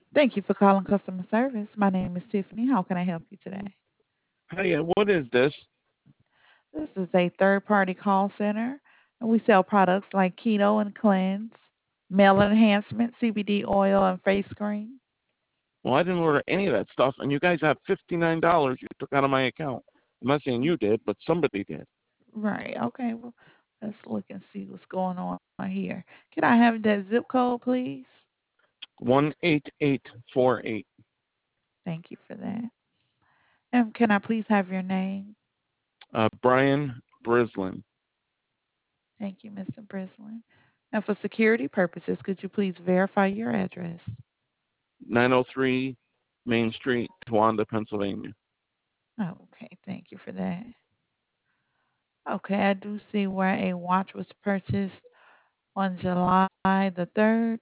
Thank you for calling customer service. My name is Tiffany. How can I help you today? Hey, what is this? This is a third party call center, and we sell products like Keto and Cleanse, Male Enhancement, CBD oil, and face cream. Well, I didn't order any of that stuff, and you guys have $59 you took out of my account. I'm not saying you did, but somebody did. Right. Okay. Well, let's look and see what's going on here. Can I have that zip code, please? 18848. Thank you for that. And can I please have your name? Brian Brislin, Thank you, Mr. Brislin. And for security purposes, could you please verify your address? 903 Main Street, Towanda, Pennsylvania. Oh, okay. Thank you for that. Okay, I do see where a watch was purchased on July the 3rd.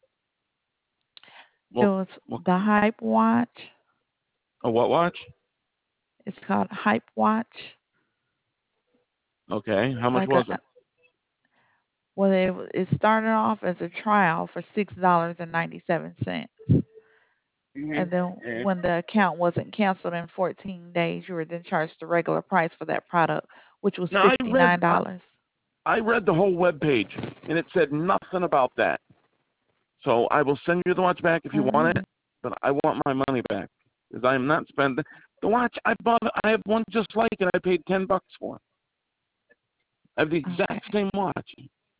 It Well, was the Hype watch. a what watch? It's called Hype Watch. Okay, how It's much like was it? well, it started off as a trial for $6.97. And then Mm-hmm. when the account wasn't canceled in 14 days, you were then charged the regular price for that product, which was Now $59. I read the whole web page, and it said nothing about that. So I will send you the watch back if you Oh, want it, really? but I want my money back because I am not spending the watch I bought. I have one just like it. I paid $10 for. I have the exact Okay. same watch.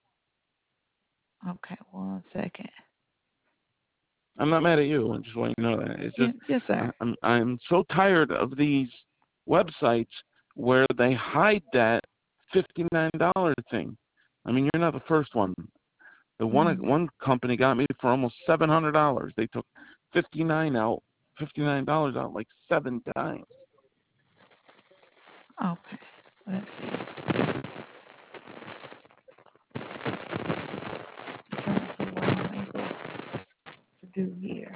Okay. 1 second. I'm not mad at you. I just want you to know that. It's Yeah, just yes, sir. I'm so tired of these websites where they hide that $59 thing. I mean, you're not the first one. The Hmm. one company got me for almost $700. They took 59 out, $59 out like 7 times. Okay. Let's see. I'm trying to see what I'm able to do here.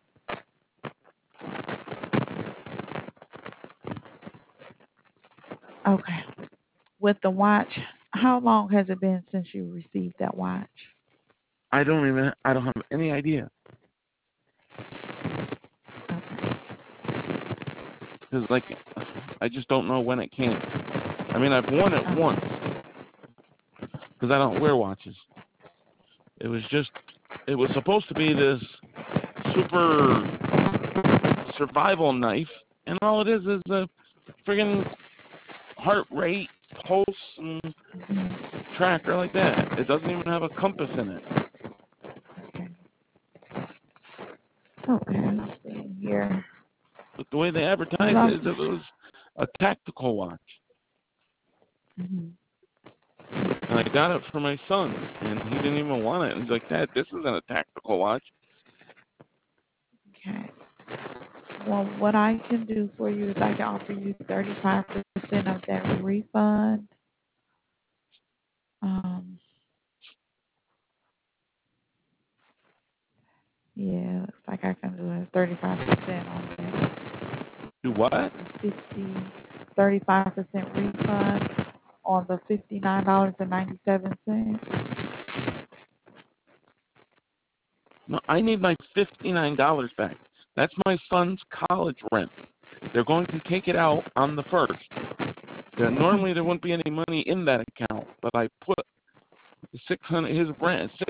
Okay. With the watch, how long has it been since you received that watch? I don't have any idea Okay. because like I just don't know when it came. I mean, I've worn it once Okay. because I don't wear watches. It was just it was supposed to be this super survival knife, and all it is a friggin' heart rate pulse and Mhm. tracker like that. It doesn't even have a compass in it. Okay. Okay. Let's see here. But the way they Cause advertised it I'm. is it was a tactical watch. Mhm. And I got it for my son, and he didn't even want it. And he's like, Dad, this isn't a tactical watch. Okay. Well, what I can do for you is I can offer you 35% of that refund. Um, yeah, looks like I can do a 35% on that. Do what? 50, 35% refund on the $59.97. No, I need my $59 back. That's my son's college rent. They're going to take it out on the first. Normally there Okay. wouldn't be any money in that account, but I put 600 his rent is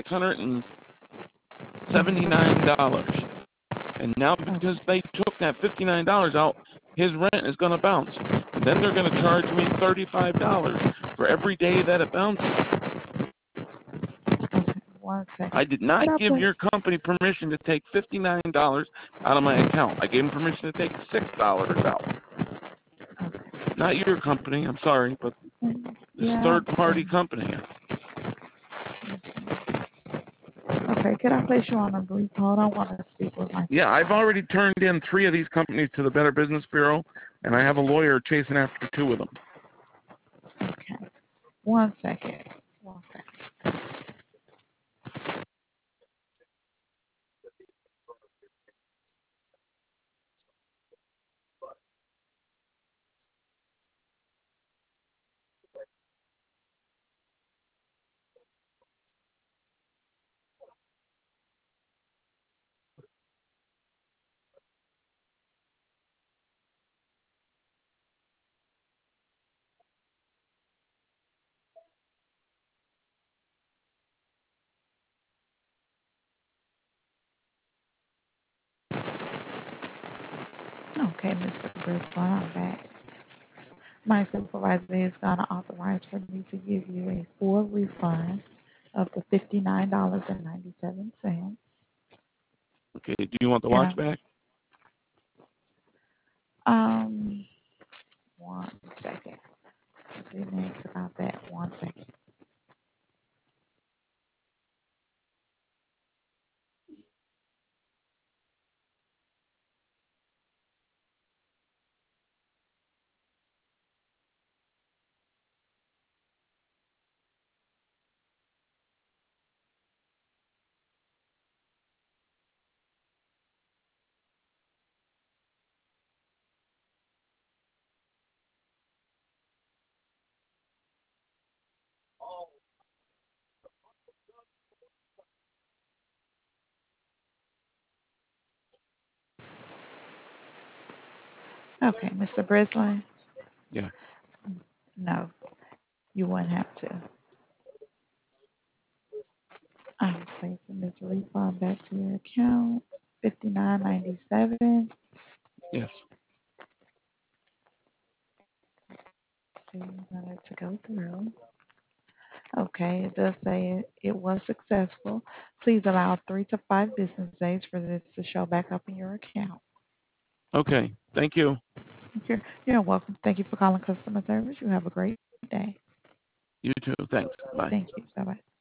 $679, and now because Okay. they took that $59 out, his rent is going to bounce, and then they're going to charge me $35 for every day that it bounces. Okay. 1 second. I did Could not I give play? your company permission to take $59 out of my account. I gave them permission to take $6 out. Okay. Not your company. I'm sorry, but this Yeah, I third party understand. company. Okay. Could I place you on a brief hold? I want to speak with my Yeah, I've already supervisor. turned in 3 of these companies to the Better Business Bureau, and I have a lawyer chasing after 2 of them. Okay. 1 second. 1 second. Okay, Mr. Brisbane, I'm back. My supervisor is going to authorize for me to give you a full refund of the $59.97. Okay. Do you want the And watch back? um, 1 second. Didn't ask about that. 1 second. Okay, Mr. Brisbane. Yeah. No, you wouldn't have to. I'm placing this refund back to your account. 59.97. Yes. See, want it to go through. Okay, it does say it was successful. Please allow 3 to 5 business days for this to show back up in your account. Okay. Thank you. You're welcome. Thank you for calling customer service. You have a great day. You too. Thanks. Bye. Thank you. Bye bye.